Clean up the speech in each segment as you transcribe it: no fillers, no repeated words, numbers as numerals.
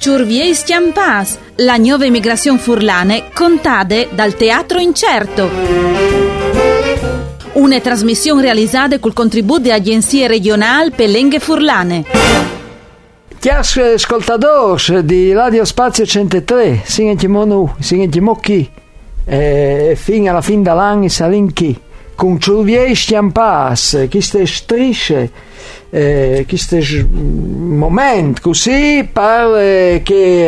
Ciurviei Stiampas, la nuova emigrazione furlane contade dal Teatro Incerto. Una trasmissione realizzata col contributo di agenzie regionali per lingue furlane. Chiars ascoltadores di Radio Spazio 103, singentimo chi, fino alla fine dell'anno salin chi, con Ciurviei Stiampas, chi ste strisce, questo momento così per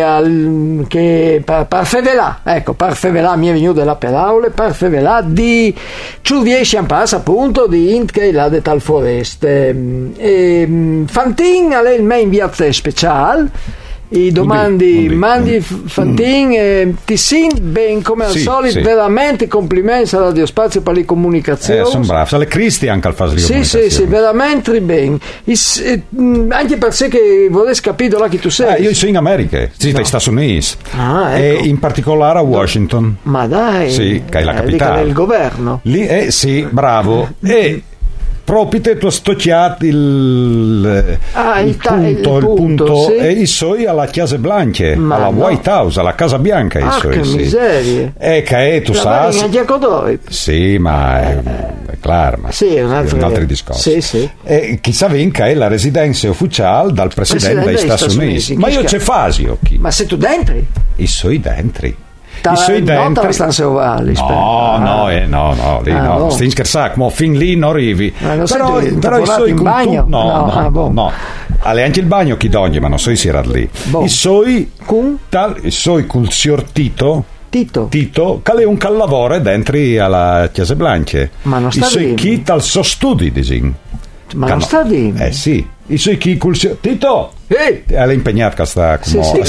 fevelà, ecco, per fevelà mi è venuto la parola, per fevelà di Ciurviei Stiampas, appunto di Intke là de tal foreste. Fantin è il main viaggio speciale. I domandi mandi Fantin, ti senti ben come al solito, sì. Veramente complimenti alla Radio Spazio per le comunicazioni. Sono bravo, alle Cristi anche al fare le comunicazioni. Sì, veramente ben. Anche per sé che vorrei capire là che tu sei. Io sono in America, sì, negli Stati Uniti. Ecco. E in particolare a Washington. Ma dai, sì, che è la capitale del governo. Lì, sì, bravo. E proprio tu hai stocchiato il punto sì. E i suoi alla Chiesa Blanca, alla White House, alla Casa Bianca. Che miseria! E che tu sai. Sì, ma è chiaro, ma sì, è un altro discorso. Sì. E chissà vinca è la residenza ufficiale dal presidente degli Stati Uniti. Ma io c'è Fasio. Ma se tu dentri? I suoi dentri. Non te stanze ovali. No, lì no. Stai scherzando, ma fin lì non arrivi. Però i suoi in bagno? No. Alle anche il bagno chi d'ogni, ma non so se era lì. I suoi col signor Tito, che è un callavore dentro alla Chiesa Blanca. Ma non sta lì. I suoi chi tal so studi, disin. Ma non sta lì. Sì. I suoi chi col signor Tito. È impegnato che sta come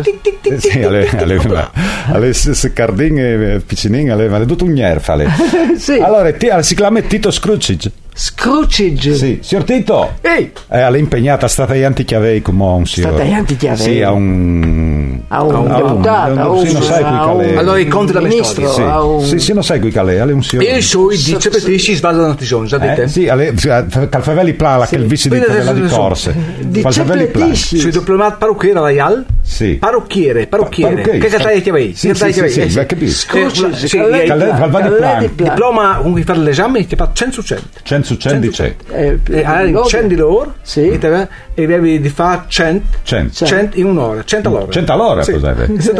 alle cardine piccinine alle tutto un nerfale. Sì. Allora si chiama Tito Scrooge. Sì, signor Tito. È impegnata stati che avevi come un signor. Sì, a un deputato, sì, non sai qui allora i conti della ministro. Sì, non sai qui che è un signor. E i suoi dice per si sbagliano notizioni, sapete? Sì, Calfavelli Plala che il vice di corse. Falsavelli Plala. Sui diplomati parrucchiere Raial? Sì. Parrucchiere. Che cataglia ti avevi? Sì, capisco. Diploma con cui fare l'esame ti fa 100 su 100. 100 su 100 dice. 100 l'ora? Sì. E avevi di fare 100 in un'ora. 100 all'ora. 100 all'ora, cos'è? 100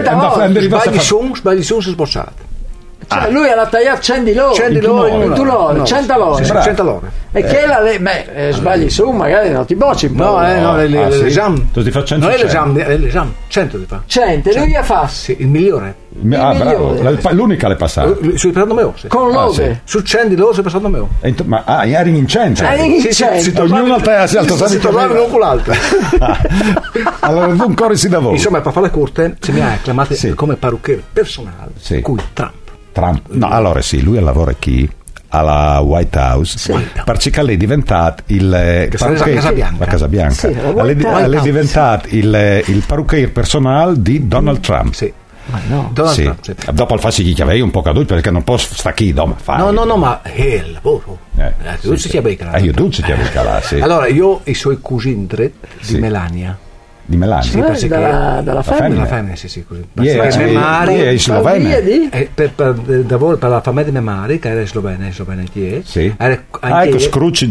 Sbagli su, si sbocciate. Lui ha tagliato 100 l'ora in un'ora. 100 all'ora. 100 all'ora. E che sbagli su, magari non ti bocci un po'. L'esame. Tu ti fa 100. Non è l'esame, 100 ti fa. 100, lui ha fatto. Sì, il migliore. Bravo, l'unica l'è passata. Sui passando me. Con lode. Su 100 l'ora sei passando me. Ma eri in 100. Ognuno si tornava l'uno con l'altro. Allora un coro si lavora. Insomma, per fare le corte si mi ha acclamato come parrucchiere personale. Cui Trump. No, allora sì, lui lavora qui alla White House, perché lei è diventato la Casa Bianca. È diventato il parrucchiere personale di Donald Trump. Sì. Ma no, Trump, sì. Dopo il faccio che avevi un po' caduto perché non posso stare qui no, ma è il lavoro. Tu ci ti becca. Io tu ci ti becca là, sì. Allora io i suoi cugini di Melania. Di Melania? Sì, perché dalla famiglia, sì, così. È slovena. Per lavoro per la famiglia di mia madre, che era slovena che è. Sì. Ecco, Scrooge.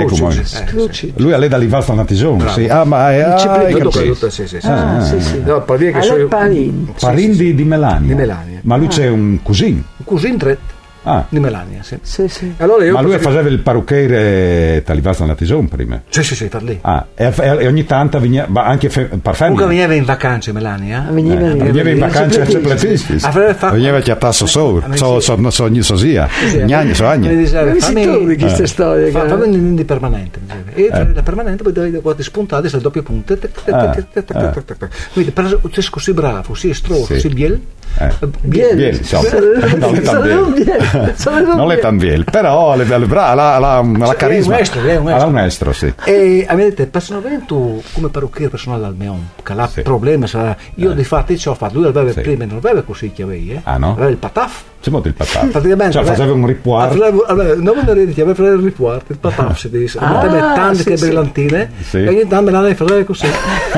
Lui è lei da Livalfa Natison. Sì. Ma è sì. No, per via che sono Parin di Melania. Ma lui c'è un cugino. Un cugino 3. Di Melania, sì. Allora ma lui faceva il parrucchiere Talivazzo Natison prima? Sì, per lì. E ogni tanto veniva anche per famiglia. Comunque veniva in vacanze Melania? Veniva in vacanze a Cepletisti. Veniva che a tasso sosia. Gnagni, so agni. Tu di queste storie. Fa di permanente. E la permanente poi devi spuntare sul doppio punto. Quindi per sei così bravo, sì, stroso, sì, biel. Biel, non è tan viel, però la carisma. È un estro, sì. E avete personalmente come parrucchiere personale al Meon, che ha problemi, io di fatto ci ho fatto, lui aveva prima non aveva così che avevi, no? Aveva il pataf. C'è molto il pataf. Praticamente cioè faceva un ripuar. Non me ne ridi, aveva il ripuar, il pataf si dice. Aveva tante che brillantine e ogni tanto me la faceva così.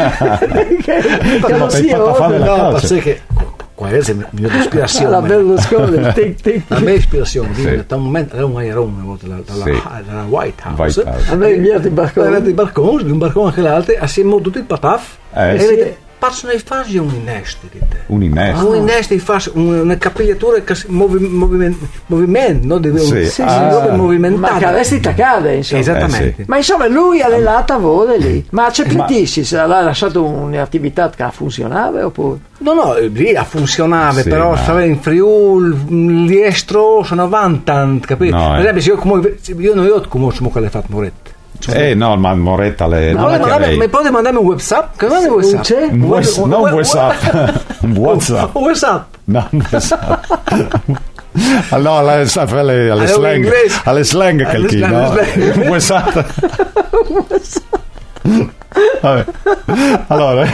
No, perché questa è la mia ispirazione. La bella scuola, la mia ispirazione da un momento era un aerone una volta dalla White House. Aveva inviato i barconi, un barcone anche l'altro, assieme a tutti il pataf. E possono fare un innesto un innesto fare una capigliatura movimento no? ma che resti taccade insomma. Esattamente ma insomma lui ha l'elata lavoro lì ma c'è Pintissi se l'ha lasciato un'attività che funzionava oppure no lì funzionava però stava in Friuli l'estro sono avanti capito per esempio io non ho conosciuto come l'hai fatto Moretti no, ma Moretta le mi puoi mandarmi un WhatsApp? Che non è un WhatsApp? Non un WhatsApp. Un WhatsApp. Un WhatsApp. No, un WhatsApp. Allora, alle slang che il no? Un WhatsApp. Vabbè. Allora.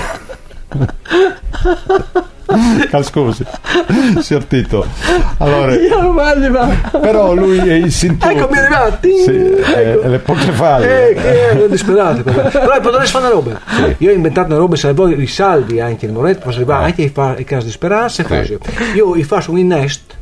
Scusi, signor Tito. Allora, però lui è in sintonia. Eccomi arrivati. Le poche falle. Che disperato. Però potrei fare una roba. Io ho inventato una roba, se voi risalvi anche il Moretto, posso arrivare anche ai casi disperati. Io gli faccio un innesto.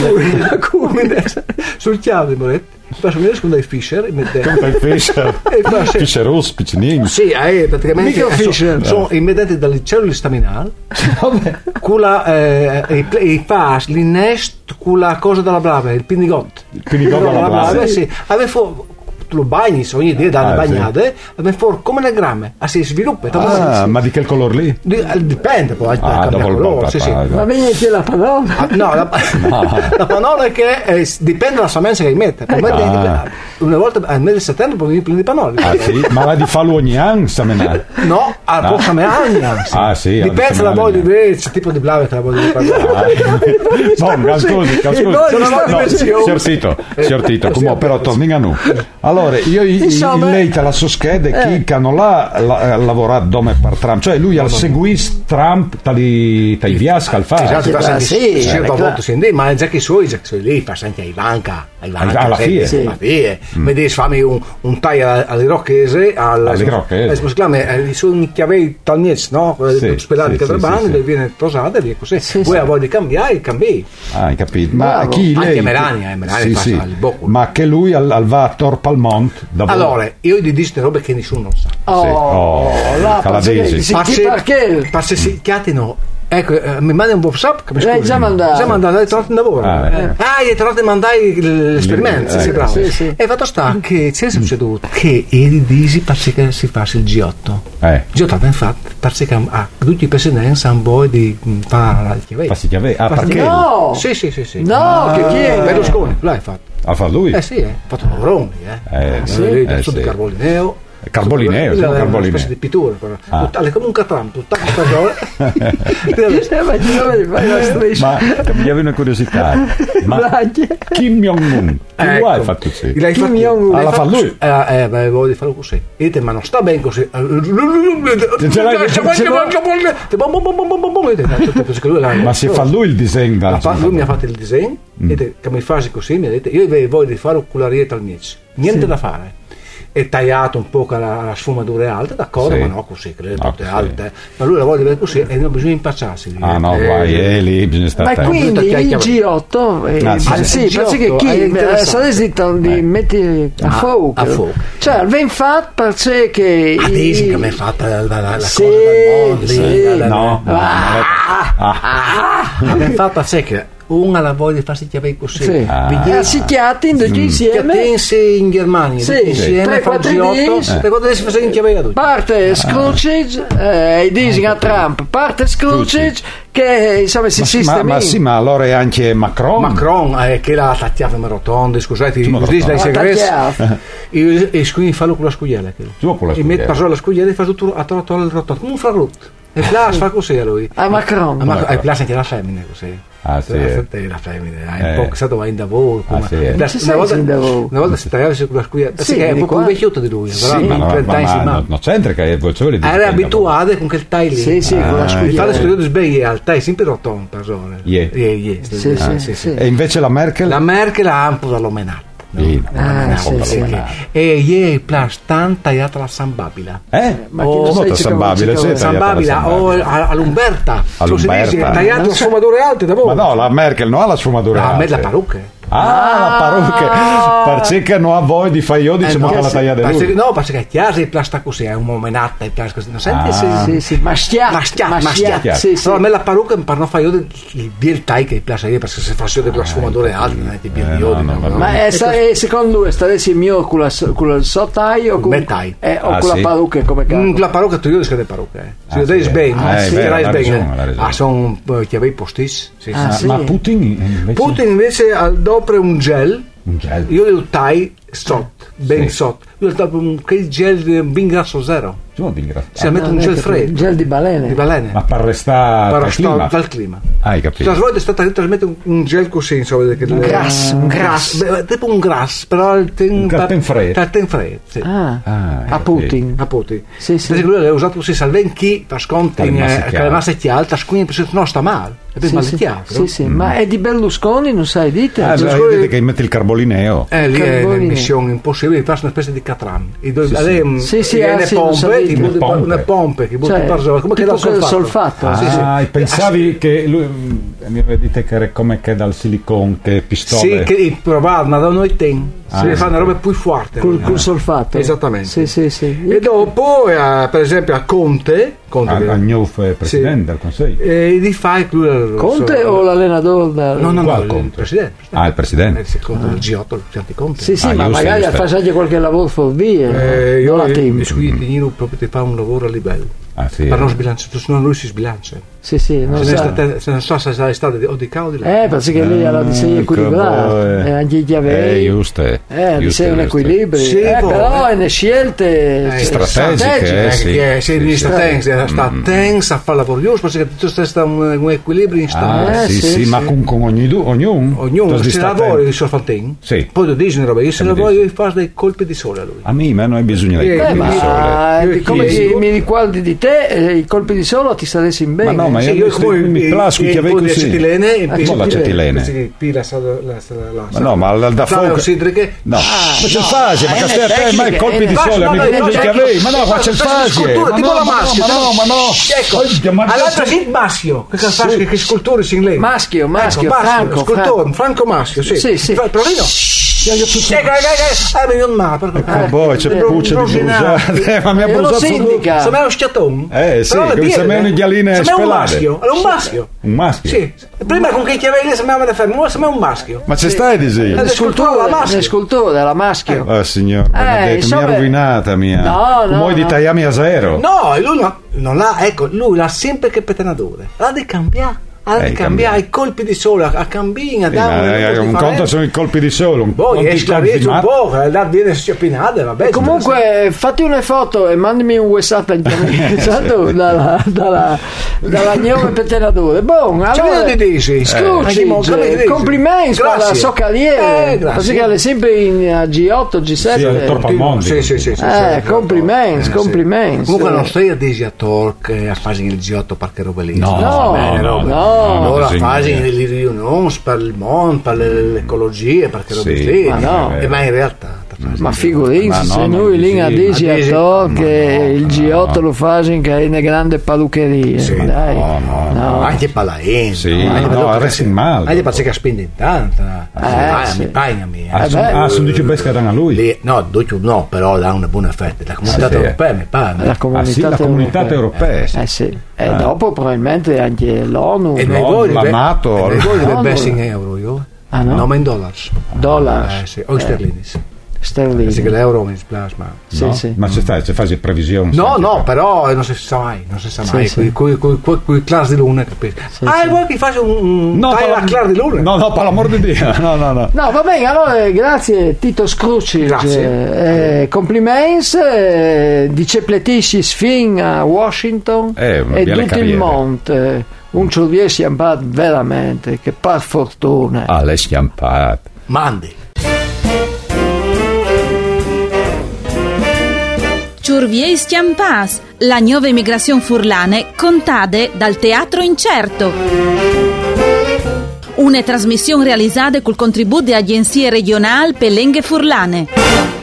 Sul chiave di Moretto. Faccio un con dei Fisher Fisher Ross piccinini praticamente sono immediati dalle cellule staminali con i fas l'innesto con la cosa della blava il pinigotto della blava sì tu lo bagni ogni idea dalle bagnate fuori come le gramme si sviluppa ma di che colore lì? Dipende poi dopo il colore ma viene qui la panola la panola è che dipende dalla semenza che mette una volta al mese di settembre poi prendi i panoli ma la di fallo ogni anno semenare no al semenare dipende la voglia di invece tipo di blave che la voglia di parlare signor Tito come però torni a noi allora io lei te la soschede chi che non l'ha lavorato come per Trump cioè lui al seguis Trump tai viasca al fare ma già che suoi lì fa anche a Ivanka alla fine vedi fammi un taglio all'irocchese si chiama sono chiavi talniez no spelati che trabani viene tosata e così voi a voi di cambiare cambi hai capito ma chi lei anche Melania ma che lui al va a Torpalmont allora io gli dico robe che nessuno non sa canadesi perché si chiatino ecco mi mandi un WhatsApp che mi l'hai già mandato hai trovato un lavoro hai trovato di mandare l'esperimento bravo e fatto sta che c'è succeduto che eri disi perché si fa il G8 G8 infatti perché tutti i presidenti hanno poi di fare la chiave perché no sì no che chi è Berlusconi l'hai fatto fa lui ha fatto un lavorone di Carbolineo una specie di pittura è come un catrampo ma mi aveva una curiosità ma Kim Jong-un lo hai fatto così Kim Jong-un l'ha fatto lui voglio farlo così ma non sta bene così ma si fa lui il disegno lui mi ha fatto il disegno che mi fa così mi ha detto io voglio fare ocularietta al Miez niente da fare è tagliato un po' la sfumatura alta d'accordo ma no così che le botte alte ma lui la vuole vedere così e non bisogna impacciarsi no guai lì bisogna stare ma quindi il G8 sì perché chi saresti di metti a fuoco cioè ben fatto perché dici che mi è fatta la cosa del mondo ben fatta perché una la voglia di farsi chiavare così si chiattin insieme in Germania insieme fa il G8 per quando si fa in chiavare tutti parte Scrooge i disegni a Trump parte Scrooge che insomma si sistema ma allora è anche Macron che la tacchiava rotonda scusate dai segreti e quindi fallo con la scugliera e mette la scugliera e fa tutto a il rotondo come un frarotto E Plas fa così a lui. A Macron. E Plas anche la femmina così. Ah, sì. La femmina, è un po' stato va in lavoro. Una volta si tagliava sulla scuola, perché è un po' invecchiato di lui. Non c'entra che è volciole di. Era abituato con quel taglio lì. Sì, con la scuola. Fare studio di sbagli al taglio sempre rotto, persone. E invece la Merkel? La Merkel ha un po' dall'omenato. E ieri Plas tanta tagliata la Sambabila. Ma che Sambabila? Sambabila o all'Umberta. Tagliata la sfumature alte da voi. Ma no, la Merkel non ha la sfumature alte. A me la parrucca. La parrucca. Perché non ha voi di fare io diciamo che la taglia di lui. No, perché è chiaro il Plas sta così, è un momenato il Plas così. Non senti? Sì. Mastia. Però a me la parrucca per non fare io il taglio che il Plas perché se faccio delle sfumature alte non è di biodiodi. Ma secondo lui staresti meglio con il sottaglio o con la parrucca come cazzo? La parrucca tu io dico che parrucca. Se lo devi bene. Sono chiave postis. Ma Putin invece dopo un gel. Io lo tai sotto, ben sotto. Io lo che gel ben grasso zero. Si mette un gel freddo. Gel di balene. Ma per restare dal clima. Hai capito? La svolta è stata trasmette un gel così, insomma, un grass. Tipo un grass, però il freddo. Sì. A Putin. Sì. Lui l'ha usato così, salven chi fa sconto che la massa è alta, quindi non sta male. Sì. Ma è di Berlusconi, non sai, dite? Dite che mette il carbolineo. Lì è una missione impossibile, fa una specie di Catran. Una pompe che come che dal solfato. Pensavi che lui mi dite che era come che dal silicone che pistole. Sì, che provavano da noi si deve fare una roba più forte col solfato. Esattamente. Sì. E dopo per esempio a Conte Agneuf è presidente del Consiglio. E di fai Conte o l'allenatore? No, il Conte. Il presidente. Il Conte del G8, Conte. Sì, ma magari fa anche qualche lavoro fuori. Io tengo proprio di fare un lavoro a livello. Per non sbilanciare, se no lui si sbilancia. Sì, non so se è stato o di cao di là. Perché lei ha sei equilibrato. Anche gli avevi. Giusto. Sei un equilibrio. Però è scelte strategiche. Sta tensa a fare lavoro perché tutto sta un equilibrio instato. Sì, ma con ognuno se lavora il solfantin. Poi tu dici una roba, io se lavoro io faccio dei colpi di sole a lui. A me non hai bisogno dei colpi di sole. Come mi ricordi di te, i colpi di sole ti staresti in bene. Ma no, ma io mi plasco che avevi così. Acetilene. Ma no, ma da fuoco. No, ma c'è il fase, ma che ma i colpi di sole mi che avevi. Ma no, qua c'è il fase. Tipo la maschio. Ma no. Ecco. All'altra sì, maschio. Che sculture si in lei. Maschio, Franco Maschio, sì. Provino. Poi c'è puccia di brusate, ma mi ha bruciato sindica. Sembra uno schiattone. Sì, sembra una ghialine spelate. Era un maschio. Un maschio? Sì. Prima con che chiavevi sembrava una femmina, ora sembra un maschio. Ma c'è stai disegno? Le sculture, la maschio. Signor, Benedetto, mi ha rovinata mia. No. Vuoi di tagliarmi a zero? No, lui non l'ha, ecco, lui l'ha sempre che pettinatore. L'ha di cambiare. I colpi di sole a cambina un conto sono i colpi di sole poi esce un po' la viene sciopinata vabbè. Comunque fatti una foto e mandami un WhatsApp dalla gnome pettinatore complimenti per la sua carriera perché è sempre in G8 G7 sì complimenti comunque non stai a dire a talk a fare il G8 perché roba lì no allora fasi le riunioni per il mondo, per l'ecologia, perché ma in realtà ma figurati se noi lì a dici a to che il G8 lo fa in una grande parruccheria no anche Palain resti male anche perché spendi tanta mi paga sono dici pesca da lui no però dà una buona fetta la comunità europea mi paga la comunità europea e dopo probabilmente anche l'ONU la NATO e voi deve essere in euro io non in dollars o sterlini sterline. Sì, che l'euro mi dispiace, ma... Sì, no? sì. Ma c'è fase previsione? No, però non si sa mai. Sì. Quei class di luna, capisci? Sì, vuoi che faccia un class di luna? No, per l'amor di Dio. No, va bene, allora grazie Tito Scrucci. Grazie. Compliments, dice pletiscis fin a Washington e tutto il monte. Un ciurvier sciampato veramente, che per fortuna. Le sciampate. Mandi. Ciurvier Sciampas, la nuova emigrazione furlane contade dal Teatro Incerto. Una trasmissione realizzata col contributo di agenzie regionali per lingue furlane.